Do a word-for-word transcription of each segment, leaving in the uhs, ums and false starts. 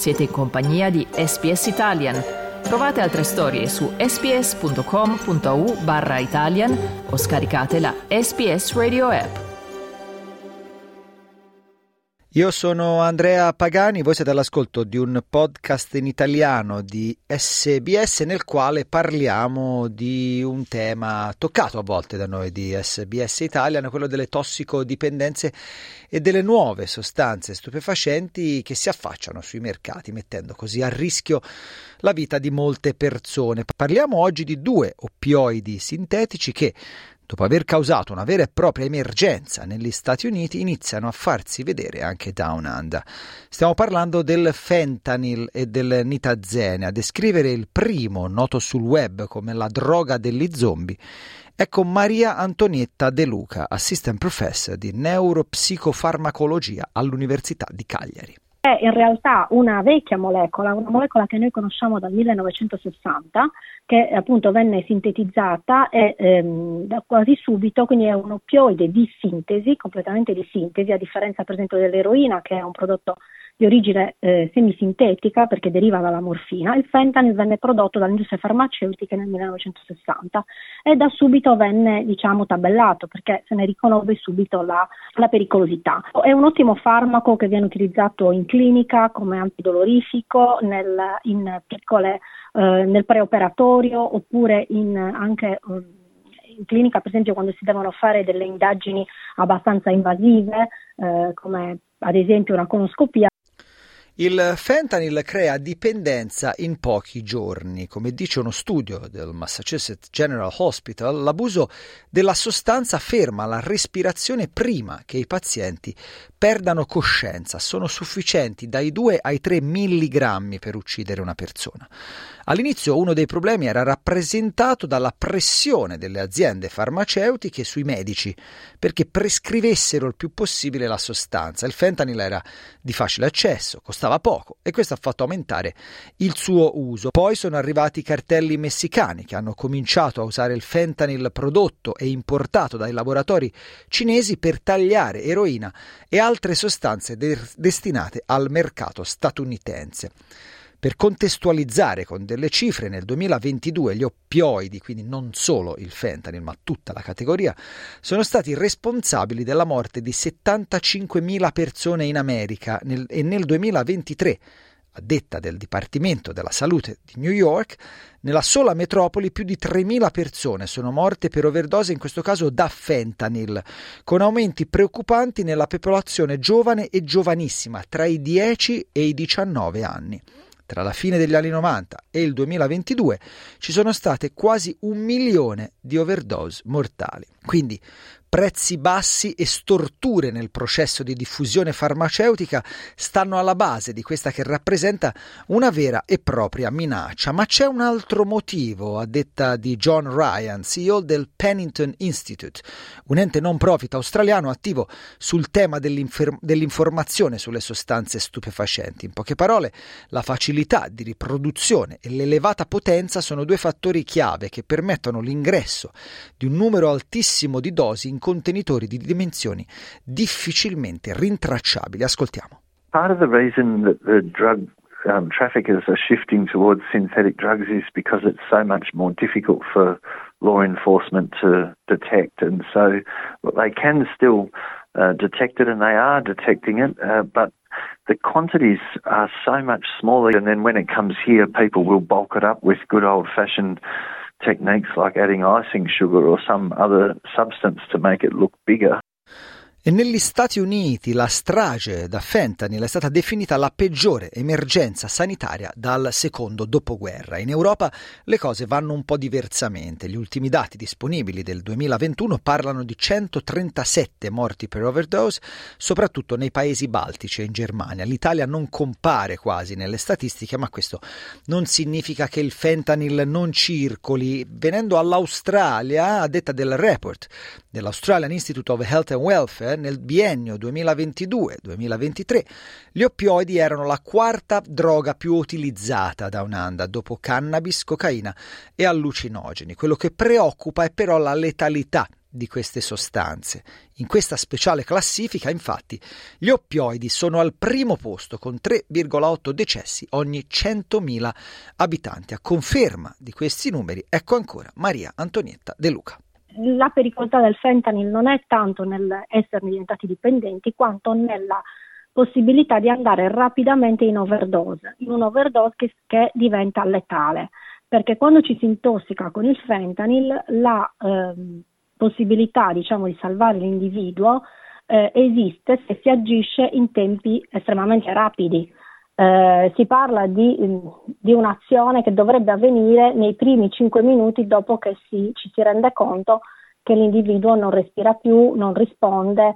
Siete in compagnia di S B S Italian. Trovate altre storie su sbs.com.au barra Italian o scaricate la S B S Radio app. Io sono Andrea Pagani, voi siete all'ascolto di un podcast in italiano di S B S nel quale parliamo di un tema toccato a volte da noi di S B S Italian, quello delle tossicodipendenze e delle nuove sostanze stupefacenti che si affacciano sui mercati, mettendo così a rischio la vita di molte persone. Parliamo oggi di due oppioidi sintetici che, dopo aver causato una vera e propria emergenza negli Stati Uniti, iniziano a farsi vedere anche down under. Stiamo parlando del fentanyl e del nitazeene. A descrivere il primo, noto sul web come la droga degli zombie, ecco Maria Antonietta De Luca, assistant professor di neuropsicofarmacologia all'Università di Cagliari. È in realtà una vecchia molecola, una molecola che noi conosciamo dal millenovecentosessanta, che appunto venne sintetizzata e ehm, da quasi subito, quindi è un oppioide di sintesi, completamente di sintesi, a differenza per esempio dell'eroina, che è un prodotto di origine eh, semisintetica perché deriva dalla morfina. Il fentanyl venne prodotto dalle industrie farmaceutiche nel millenovecentosessanta e da subito venne, diciamo, tabellato perché se ne riconobbe subito la, la pericolosità. È un ottimo farmaco che viene utilizzato in clinica come antidolorifico, nel, in piccole, eh, nel preoperatorio oppure in, anche um, in clinica, per esempio quando si devono fare delle indagini abbastanza invasive, eh, come ad esempio una colonoscopia. Il fentanyl crea dipendenza in pochi giorni. Come dice uno studio del Massachusetts General Hospital, l'abuso della sostanza ferma la respirazione prima che i pazienti perdano coscienza. Sono sufficienti dai due ai tre milligrammi per uccidere una persona. All'inizio uno dei problemi era rappresentato dalla pressione delle aziende farmaceutiche sui medici perché prescrivessero il più possibile la sostanza. Il fentanyl era di facile accesso, costava poco e questo ha fatto aumentare il suo uso. Poi sono arrivati i cartelli messicani che hanno cominciato a usare il fentanyl prodotto e importato dai laboratori cinesi per tagliare eroina e altre sostanze de- destinate al mercato statunitense. Per contestualizzare con delle cifre, nel duemilaventidue gli oppioidi, quindi non solo il fentanyl ma tutta la categoria, sono stati responsabili della morte di settantacinquemila persone in America nel, e nel duemilaventitré, a detta del Dipartimento della Salute di New York, nella sola metropoli più di tremila persone sono morte per overdose, in questo caso da fentanyl, con aumenti preoccupanti nella popolazione giovane e giovanissima, tra i dieci e i diciannove anni. Tra la fine degli anni novanta e il duemilaventidue ci sono state quasi un milione di overdose mortali. Quindi prezzi bassi e storture nel processo di diffusione farmaceutica stanno alla base di questa che rappresenta una vera e propria minaccia. Ma c'è un altro motivo, a detta di John Ryan, C E O del Pennington Institute, un ente non profit australiano attivo sul tema dell'infer- dell'informazione sulle sostanze stupefacenti. In poche parole, la facilità di riproduzione e l'elevata potenza sono due fattori chiave che permettono l'ingresso di un numero altissimo di dosi in contenitori di dimensioni difficilmente rintracciabili. Ascoltiamo. Part of the reason that the drug um, traffickers are shifting towards synthetic drugs is because it's so much more difficult for law enforcement to detect, and so they can still uh, detect it, and they are detecting it, uh, but the quantities are so much smaller, and then when it comes here, people will bulk it up with good old-fashioned techniques like adding icing sugar or some other substance to make it look bigger. E negli Stati Uniti la strage da fentanyl è stata definita la peggiore emergenza sanitaria dal secondo dopoguerra. In Europa le cose vanno un po' diversamente. Gli ultimi dati disponibili del duemilaventuno parlano di centotrentasette morti per overdose, soprattutto nei paesi baltici e in Germania. L'Italia non compare quasi nelle statistiche, ma questo non significa che il fentanyl non circoli. Venendo all'Australia, a detta del report dell'Australian Institute of Health and Welfare, nel biennio duemilaventidue duemilaventitré gli oppioidi erano la quarta droga più utilizzata da un'anda, dopo cannabis, cocaina e allucinogeni. Quello che preoccupa è però la letalità di queste sostanze. In questa speciale classifica, infatti, gli oppioidi sono al primo posto con tre virgola otto decessi ogni centomila abitanti. A conferma di questi numeri, ecco ancora Maria Antonietta De Luca. La pericolosità del fentanyl non è tanto nell'essere diventati dipendenti quanto nella possibilità di andare rapidamente in overdose, in un overdose che, che diventa letale, perché quando ci si intossica con il fentanyl la eh, possibilità, diciamo, di salvare l'individuo eh, esiste se si agisce in tempi estremamente rapidi. Eh, si parla di, di un'azione che dovrebbe avvenire nei primi cinque minuti dopo che si, ci si rende conto che l'individuo non respira più, non risponde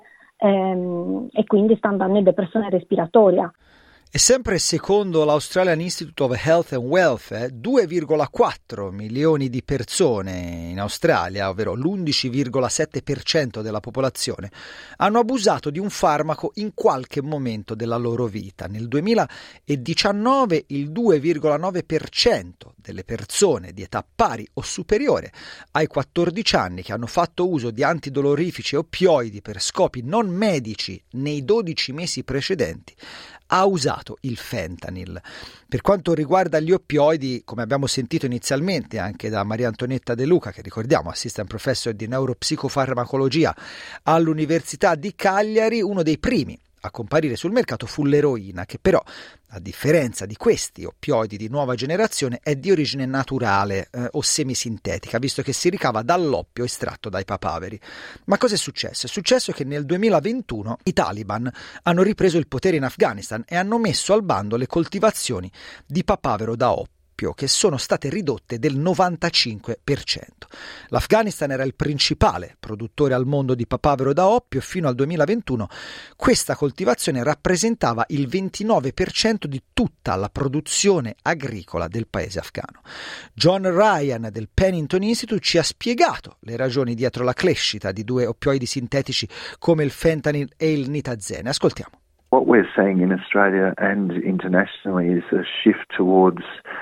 ehm, e quindi sta andando in depressione respiratoria. E sempre secondo l'Australian Institute of Health and Welfare, due virgola quattro milioni di persone in Australia, ovvero l'undici virgola sette per cento della popolazione, hanno abusato di un farmaco in qualche momento della loro vita. Nel duemiladiciannove il due virgola nove per cento delle persone di età pari o superiore ai quattordici anni che hanno fatto uso di antidolorifici e oppioidi per scopi non medici nei dodici mesi precedenti ha usato il fentanyl. Per quanto riguarda gli oppioidi, come abbiamo sentito inizialmente anche da Maria Antonietta De Luca, che ricordiamo assistant professor di neuropsicofarmacologia all'Università di Cagliari, uno dei primi a comparire sul mercato fu l'eroina, che però, a differenza di questi oppioidi di nuova generazione, è di origine naturale eh, o semisintetica, visto che si ricava dall'oppio estratto dai papaveri. Ma cosa è successo? È successo che nel duemilaventuno i Taliban hanno ripreso il potere in Afghanistan e hanno messo al bando le coltivazioni di papavero da oppio, che sono state ridotte del novantacinque per cento. L'Afghanistan era il principale produttore al mondo di papavero da oppio e fino al duemilaventuno questa coltivazione rappresentava il ventinove per cento di tutta la produzione agricola del paese afghano. John Ryan del Pennington Institute ci ha spiegato le ragioni dietro la crescita di due oppioidi sintetici come il fentanyl e il nitazzene. Ascoltiamo. What we're seeing in Australia and internationally is a shift towards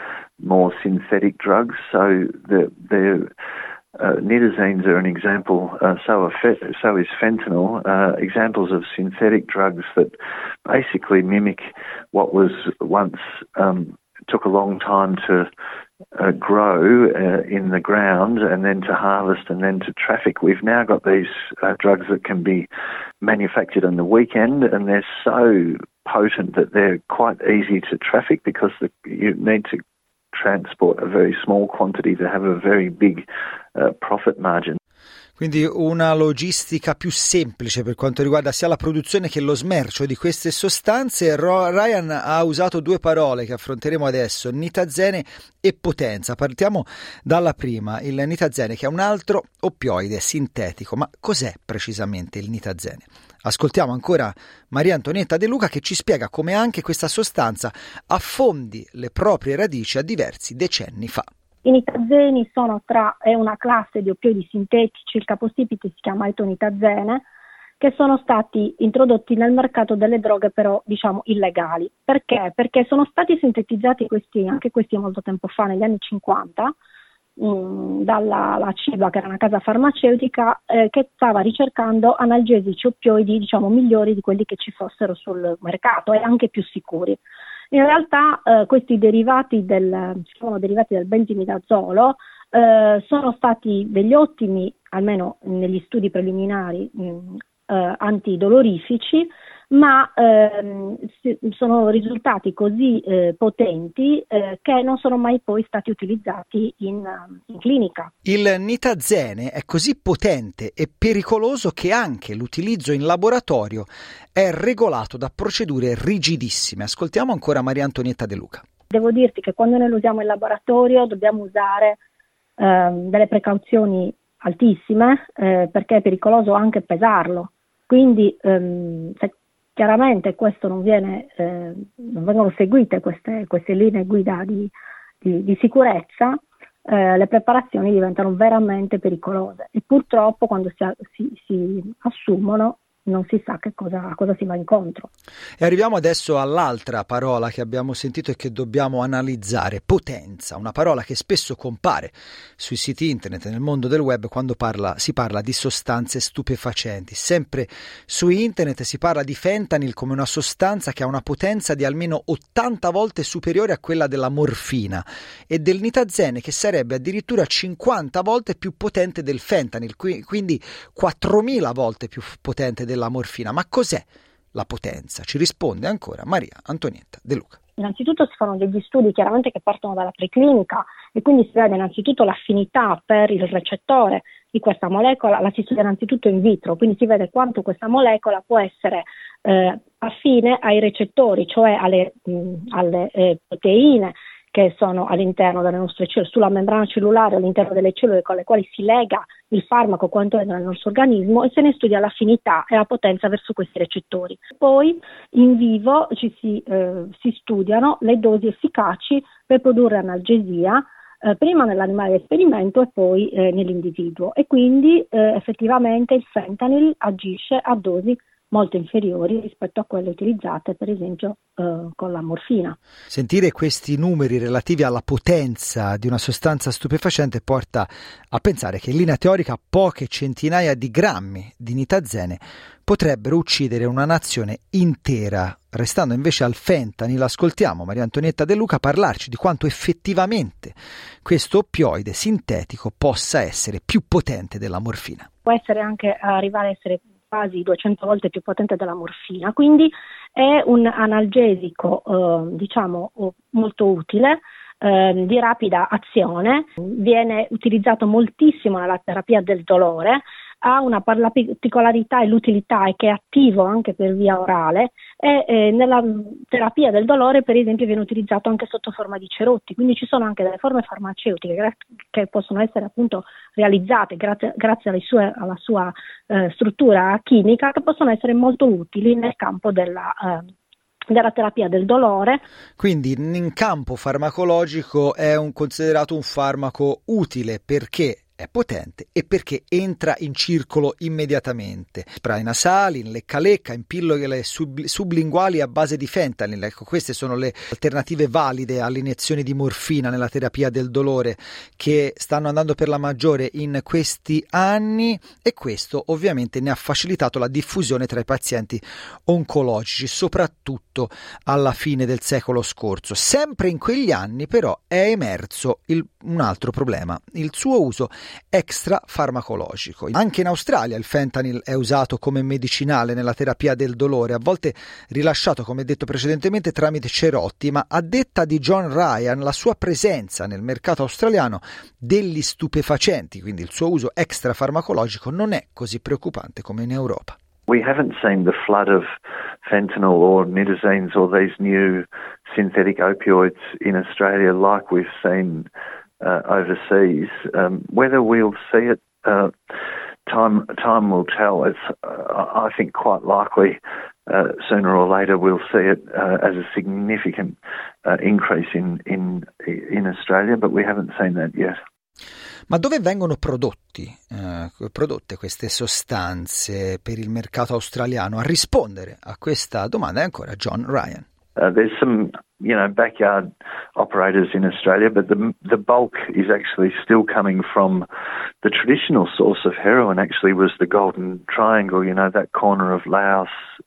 more synthetic drugs. So the the uh, nitazenes are an example. Uh, so, are, so is fentanyl. Uh, examples of synthetic drugs that basically mimic what was once um, took a long time to uh, grow uh, in the ground and then to harvest and then to traffic. We've now got these uh, drugs that can be manufactured on the weekend, and they're so potent that they're quite easy to traffic because the, you need to transport a very small quantity to have a very big uh, profit margin. Quindi una logistica più semplice per quanto riguarda sia la produzione che lo smercio di queste sostanze. Ryan ha usato due parole che affronteremo adesso, nitazzene e potenza. Partiamo dalla prima, il nitazzene, che è un altro oppioide sintetico. Ma cos'è precisamente il nitazzene? Ascoltiamo ancora Maria Antonietta De Luca che ci spiega come anche questa sostanza affondi le proprie radici a diversi decenni fa. I nitazzeni sono tra, è una classe di oppioidi sintetici, il capostipite si chiama etonitazzene, che sono stati introdotti nel mercato delle droghe però diciamo illegali. Perché? Perché sono stati sintetizzati questi, anche questi molto tempo fa, negli anni cinquanta, mh, dalla la Ciba, che era una casa farmaceutica eh, che stava ricercando analgesici oppioidi diciamo migliori di quelli che ci fossero sul mercato e anche più sicuri. In realtà eh, questi derivati del, sono derivati del benzimidazolo eh, sono stati degli ottimi, almeno negli studi preliminari, mh, eh, antidolorifici, ma eh, sono risultati così eh, potenti eh, che non sono mai poi stati utilizzati in, in clinica. Il nitazzene è così potente e pericoloso che anche l'utilizzo in laboratorio è regolato da procedure rigidissime. Ascoltiamo ancora Maria Antonietta De Luca. Devo dirti che quando noi lo usiamo in laboratorio dobbiamo usare eh, delle precauzioni altissime eh, perché è pericoloso anche pesarlo. Quindi ehm, se chiaramente questo non viene, eh, non vengono seguite queste, queste linee guida di, di, di sicurezza, eh, le preparazioni diventano veramente pericolose e purtroppo quando si, si, si assumono non si sa che cosa, a cosa si va incontro. E arriviamo adesso all'altra parola che abbiamo sentito e che dobbiamo analizzare: potenza, una parola che spesso compare sui siti internet e nel mondo del web quando parla, si parla di sostanze stupefacenti. Sempre su internet si parla di fentanyl come una sostanza che ha una potenza di almeno ottanta volte superiore a quella della morfina e del nitazzene, che sarebbe addirittura cinquanta volte più potente del fentanyl, quindi quattromila volte più potente della morfina. Ma cos'è la potenza? Ci risponde ancora Maria Antonietta De Luca. Innanzitutto si fanno degli studi chiaramente che partono dalla preclinica e quindi si vede innanzitutto l'affinità per il recettore di questa molecola, la si studia innanzitutto in vitro, quindi si vede quanto questa molecola può essere eh, affine ai recettori, cioè alle, mh, alle eh, proteine che sono all'interno delle nostre cellule, sulla membrana cellulare, all'interno delle cellule con le quali si lega il farmaco quanto entra nel nostro organismo, e se ne studia l'affinità e la potenza verso questi recettori. Poi in vivo ci si, eh, si studiano le dosi efficaci per produrre analgesia, eh, prima nell'animale di esperimento e poi eh, nell'individuo, e quindi eh, effettivamente il fentanyl agisce a dosi molto inferiori rispetto a quelle utilizzate per esempio eh, con la morfina. Sentire questi numeri relativi alla potenza di una sostanza stupefacente porta a pensare che in linea teorica poche centinaia di grammi di nitazzene potrebbero uccidere una nazione intera. Restando invece al fentanyl, ascoltiamo Maria Antonietta De Luca parlarci di quanto effettivamente questo oppioide sintetico possa essere più potente della morfina. Può essere anche arrivare a essere quasi duecento volte più potente della morfina, quindi è un analgesico eh, diciamo molto utile, eh, di rapida azione, viene utilizzato moltissimo nella terapia del dolore, ha una particolarità e l'utilità è che è attivo anche per via orale e eh, nella terapia del dolore per esempio viene utilizzato anche sotto forma di cerotti, quindi ci sono anche delle forme farmaceutiche gra- che possono essere appunto realizzate grazie, grazie alle sue, alla sua eh, struttura chimica, che possono essere molto utili nel campo della eh, della terapia del dolore. Quindi in campo farmacologico è un, considerato un farmaco utile perché è potente e perché entra in circolo immediatamente. Spray nasali, in lecca-lecca, in pillole sub- sublinguali a base di fentanyl. Ecco, queste sono le alternative valide alle iniezioni di morfina nella terapia del dolore che stanno andando per la maggiore in questi anni, e questo ovviamente ne ha facilitato la diffusione tra i pazienti oncologici, soprattutto alla fine del secolo scorso. Sempre in quegli anni però è emerso il, un altro problema, il suo uso extrafarmacologico. Anche in Australia il fentanyl è usato come medicinale nella terapia del dolore, a volte rilasciato, come detto precedentemente, tramite cerotti, ma a detta di John Ryan la sua presenza nel mercato australiano degli stupefacenti, quindi il suo uso extrafarmacologico, non è così preoccupante come in Europa. We haven't seen the flood of fentanyl or nitazenes or these new synthetic opioids in Australia like we've seen Uh, overseas. Um, whether we'll see it, uh, time time will tell. It's, uh, I think, quite likely uh, sooner or later we'll see it uh, as a significant uh, increase in, in in Australia, but we haven't seen that yet. Ma dove vengono prodotti, eh, prodotte queste sostanze per il mercato australiano? A rispondere a questa domanda è ancora John Ryan. Uh, there's some, you know, backyard operators in Australia, but the the bulk is actually still coming from the traditional source of heroin. Actually, was the Golden Triangle, you know, that corner of Laos,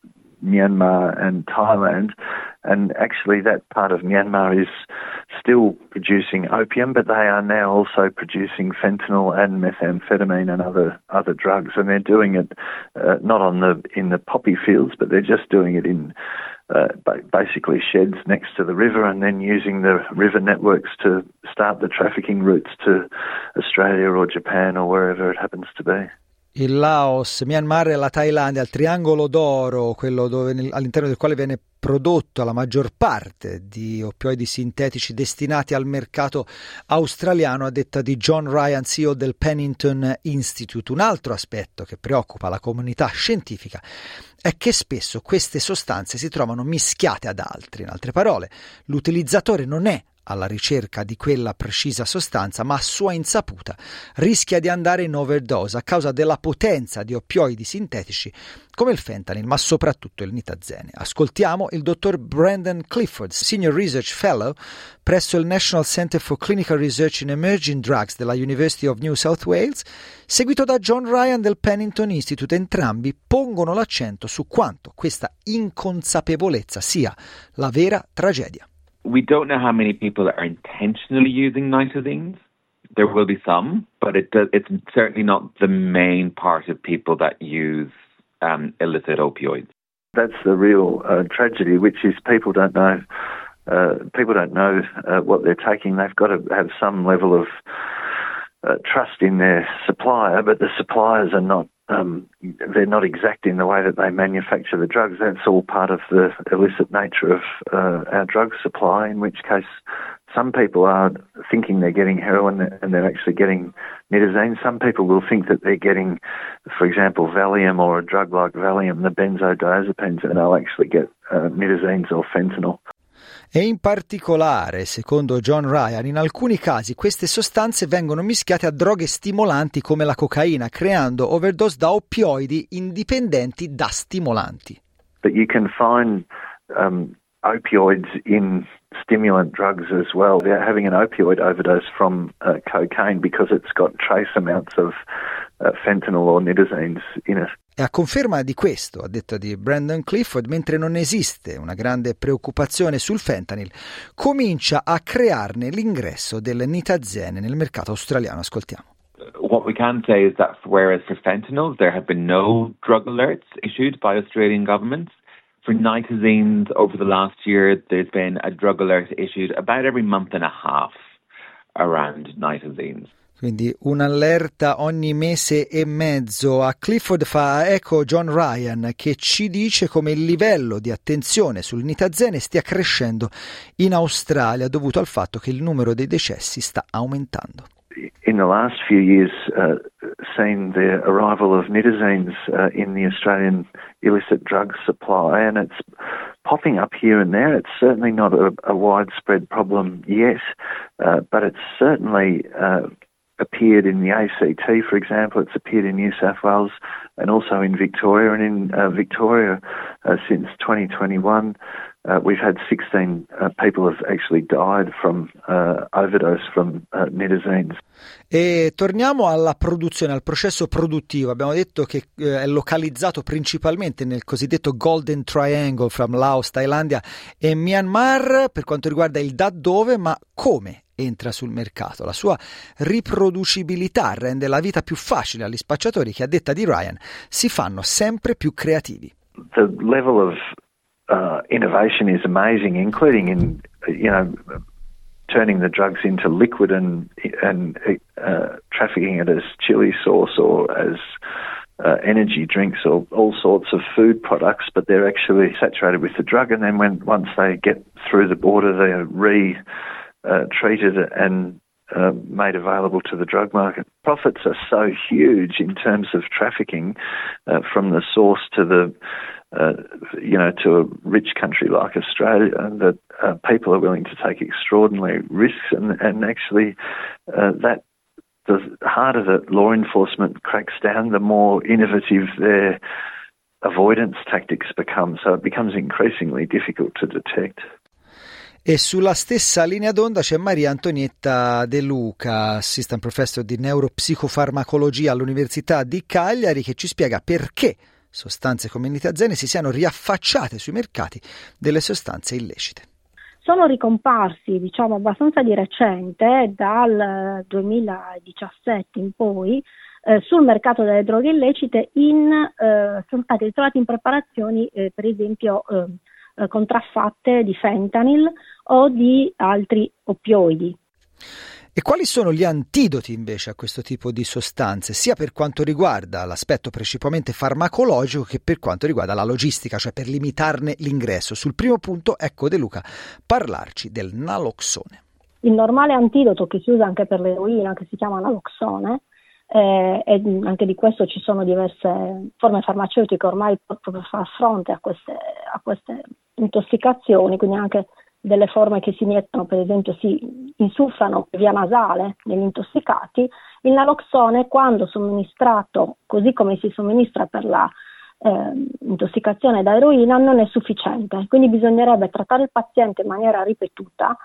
Myanmar, and Thailand. And actually, that part of Myanmar is still producing opium, but they are now also producing fentanyl and methamphetamine and other other drugs. And they're doing it uh, not on the in the poppy fields, but they're just doing it in Uh, basically sheds next to the river, and then using the river networks to start the trafficking routes to Australia or Japan or wherever it happens to be. Il Laos, Myanmar e la Thailandia, il triangolo d'oro, quello dove, all'interno del quale viene prodotto la maggior parte di oppioidi sintetici destinati al mercato australiano, a detta di John Ryan, C E O del Pennington Institute. Un altro aspetto che preoccupa la comunità scientifica è che spesso queste sostanze si trovano mischiate ad altri. In altre parole, l'utilizzatore non è alla ricerca di quella precisa sostanza, ma a sua insaputa rischia di andare in overdose a causa della potenza di oppioidi sintetici come il fentanyl, ma soprattutto il nitazzene. Ascoltiamo il dottor Brandon Clifford, Senior Research Fellow presso il National Center for Clinical Research in Emerging Drugs della University of New South Wales, seguito da John Ryan del Pennington Institute. Entrambi pongono l'accento su quanto questa inconsapevolezza sia la vera tragedia. We don't know how many people are intentionally using nitazenes. There will be some, but it does, it's certainly not the main part of people that use um, illicit opioids. That's the real uh, tragedy, which is people don't know. Uh, people don't know uh, what they're taking. They've got to have some level of uh, trust in their supplier, but the suppliers are not. Um, they're not exact in the way that they manufacture the drugs. That's all part of the illicit nature of uh, our drug supply, in which case some people are thinking they're getting heroin and they're actually getting nitazene. Some people will think that they're getting, for example, Valium or a drug like Valium, the benzodiazepines, and they'll actually get uh, nitazenes or fentanyl. E in particolare, secondo John Ryan, in alcuni casi queste sostanze vengono mischiate a droghe stimolanti come la cocaina, creando overdose da oppioidi indipendenti da stimolanti. But you can find um, opioids in stimulant drugs as well. They're having an opioid overdose from uh, cocaine because it's got trace amounts of uh, fentanyl or nitazenes in it. E a conferma di questo, a detta di Brandon Clifford, mentre non esiste una grande preoccupazione sul fentanyl, comincia a crearne l'ingresso del nitazzene nel mercato australiano. Ascoltiamo. What we can say is that whereas for fentanyl there have been no drug alerts issued by Australian governments, for nitazenes over the last year there's been a drug alert issued about every month and a half around nitazenes. Quindi un'allerta ogni mese e mezzo. A Clifford fa eco John Ryan, che ci dice come il livello di attenzione sul nitazzene stia crescendo in Australia dovuto al fatto che il numero dei decessi sta aumentando. In the last few years, uh, seen the arrival of nitazenes uh, in the Australian illicit drug supply, and it's popping up here and there. It's certainly not a, a widespread problem yet, uh, but it's certainly uh, appeared in the A C T, for example. It's appeared in New South Wales and also in Victoria. And in uh, Victoria, uh, since twenty twenty-one, uh, we've had sixteen uh, people have actually died from uh, overdose from uh, nitazenes. E torniamo alla produzione, al processo produttivo. Abbiamo detto che eh, è localizzato principalmente nel cosiddetto Golden Triangle from Laos, Thailandia e Myanmar per quanto riguarda il da dove, ma come entra sul mercato. La sua riproducibilità rende la vita più facile agli spacciatori che, a detta di Ryan, si fanno sempre più creativi. The level of uh, innovation is amazing, including in, you know, turning the drugs into liquid and and uh, trafficking it as chili sauce or as uh, energy drinks or all sorts of food products, but they're actually saturated with the drug, and then when once they get through the border, they're re Uh, treated and uh, made available to the drug market. Profits are so huge in terms of trafficking uh, from the source to the, uh, you know, to a rich country like Australia that uh, people are willing to take extraordinary risks, and, and actually uh, that the harder that law enforcement cracks down, the more innovative their avoidance tactics become. So it becomes increasingly difficult to detect. E sulla stessa linea d'onda c'è Maria Antonietta De Luca, Assistant Professor di Neuropsicofarmacologia all'Università di Cagliari, che ci spiega perché sostanze come il nitazzene si siano riaffacciate sui mercati delle sostanze illecite. Sono ricomparsi, diciamo, abbastanza di recente, dal duemiladiciassette in poi, eh, sul mercato delle droghe illecite, in, eh, sono stati ritrovati in preparazioni, eh, per esempio, eh, contraffatte di fentanyl o di altri oppioidi. E quali sono gli antidoti invece a questo tipo di sostanze, sia per quanto riguarda l'aspetto principalmente farmacologico che per quanto riguarda la logistica, cioè per limitarne l'ingresso? Sul primo punto, ecco De Luca parlarci del naloxone. Il normale antidoto che si usa anche per l'eroina, che si chiama naloxone, Eh, e anche di questo ci sono diverse forme farmaceutiche ormai per far fronte a queste, a queste intossicazioni, quindi anche delle forme che si iniettano, per esempio si insufflano via nasale negli intossicati, il naloxone, quando somministrato così come si somministra per la eh, intossicazione da eroina, non è sufficiente, quindi bisognerebbe trattare il paziente in maniera ripetuta,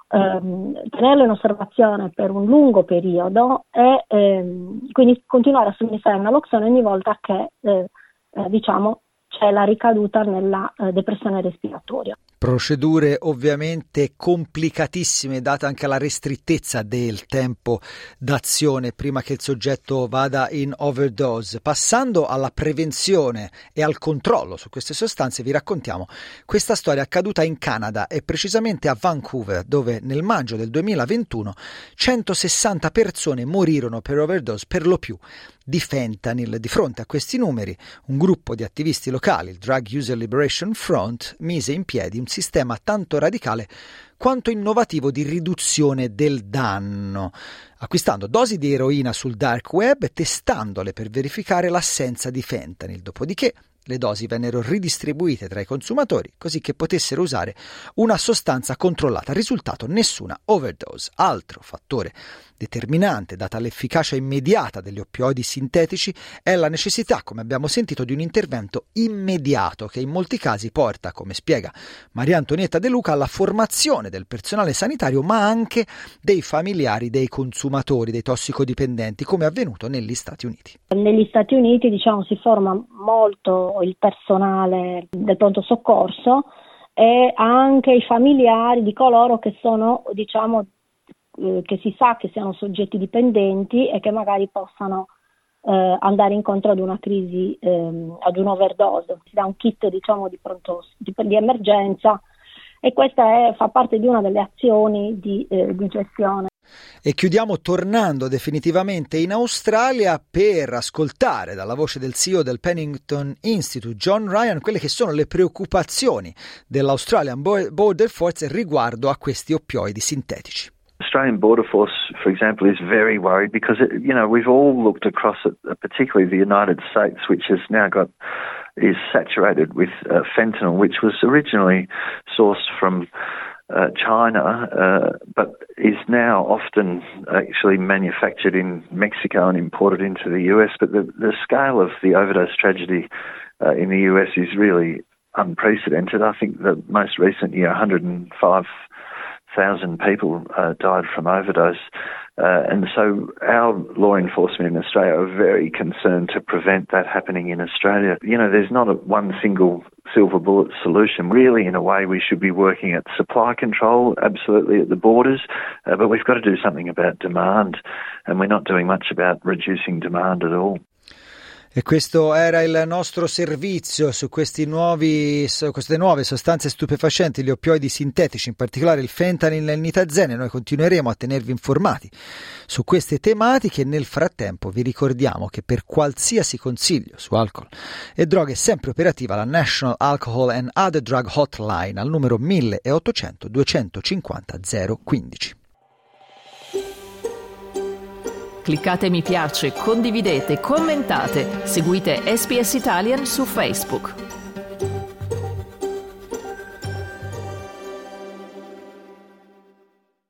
ehm, tenerlo in osservazione per un lungo periodo e ehm, quindi continuare a somministrare il naloxone ogni volta che eh, eh, diciamo c'è la ricaduta nella eh, depressione respiratoria. Procedure ovviamente complicatissime, data anche la ristrettezza del tempo d'azione prima che il soggetto vada in overdose. Passando alla prevenzione e al controllo su queste sostanze, vi raccontiamo questa storia accaduta in Canada e precisamente a Vancouver, dove nel maggio del duemilaventuno centosessanta persone morirono per overdose, per lo più di fentanyl. Di fronte a questi numeri, un gruppo di attivisti locali, il Drug User Liberation Front, mise in piedi un sistema tanto radicale quanto innovativo di riduzione del danno, acquistando dosi di eroina sul dark web e testandole per verificare l'assenza di fentanyl. Dopodiché le dosi vennero ridistribuite tra i consumatori così che potessero usare una sostanza controllata. Risultato: nessuna overdose. Altro fattore determinante, data l'efficacia immediata degli oppioidi sintetici, è la necessità, come abbiamo sentito, di un intervento immediato che in molti casi porta, come spiega Maria Antonietta De Luca, alla formazione del personale sanitario ma anche dei familiari dei consumatori, dei tossicodipendenti, come è avvenuto negli Stati Uniti. Negli Stati Uniti diciamo si forma molto il personale del pronto soccorso e anche i familiari di coloro che sono diciamo che si sa che siano soggetti dipendenti e che magari possano eh, andare incontro ad una crisi, ehm, ad un'overdose. Si dà un kit diciamo di pronto di, di emergenza e questa è, fa parte di una delle azioni di, eh, di gestione. E chiudiamo tornando definitivamente in Australia per ascoltare dalla voce del C E O del Pennington Institute, John Ryan, quelle che sono le preoccupazioni dell'Australian Border Force riguardo a questi oppioidi sintetici. Australian Border Force, for example, is very worried because, it, you know, we've all looked across at particularly the United States, which has now got, is saturated with uh, fentanyl, which was originally sourced from uh, China, uh, but is now often actually manufactured in Mexico and imported into the U S. But the, the scale of the overdose tragedy uh, in the U S is really unprecedented. I think the most recent year, one hundred five thousand people uh, died from overdose. Uh, and so our law enforcement in Australia are very concerned to prevent that happening in Australia. You know, there's not a one single silver bullet solution. Really, in a way, we should be working at supply control, absolutely at the borders, uh, but we've got to do something about demand, and we're not doing much about reducing demand at all. E questo era il nostro servizio su questi nuovi, su queste nuove sostanze stupefacenti, gli oppioidi sintetici, in particolare il fentanyl e il nitazzene. Noi continueremo a tenervi informati su queste tematiche. Nel frattempo vi ricordiamo che per qualsiasi consiglio su alcol e droghe è sempre operativa la National Alcohol and Other Drug Hotline al numero milleottocento duecentocinquanta zero quindici. Cliccate mi piace, condividete, commentate, seguite S B S Italian su Facebook.